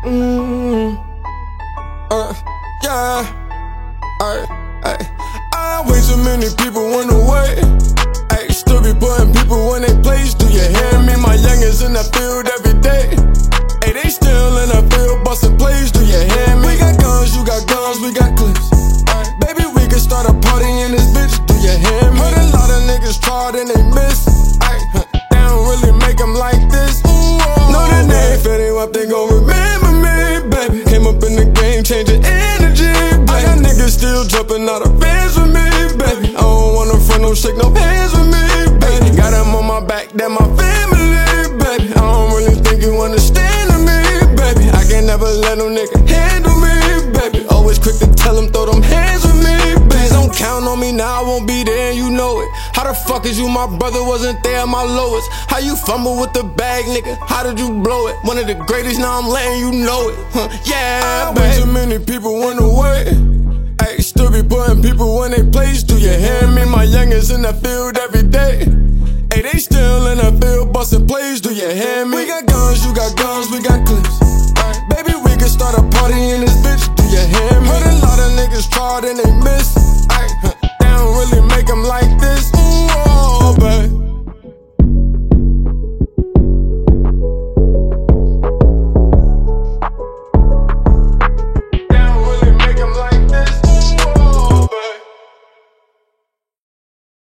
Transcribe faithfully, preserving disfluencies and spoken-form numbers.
Mm, uh, yeah. Ay, ay. I way too many people went away. Ay, still be putting people in their place. Do you hear me? My youngins in the field every day. Ay, they still in the field busting plays. Do you hear me? We got guns, you got guns, we got clips. Ay, baby, we can start a party in this bitch. Do you hear me? Heard a lot of niggas tried and they missed. Ay, they don't really make them like this. Ooh, oh, know that they ain't fitting up, they gon' remember me, baby. Came up in the game, changing energy, baby. I got niggas still jumping out of fans with me, baby. I don't want no friend, don't shake no hands with me, baby. Got them on my back, that my family, baby. I don't really think you understand me, baby. I can never let no nigga handle me, baby. Always quick to tell them, throw them hands with me, baby. Don't count on me now, I won't be there, and you know it. How the fuck is you my brother, wasn't there at my lowest? How you fumble with the bag, nigga? How did you blow it? One of the greatest, now I'm letting you know it. Huh, yeah, baby. Way too many people went away. Ay, still be putting people in their place. Do you hear me? My youngins in the field every day. Ay, they still in the field busting plays. Do you hear me? We got guns, you got guns, we got clips.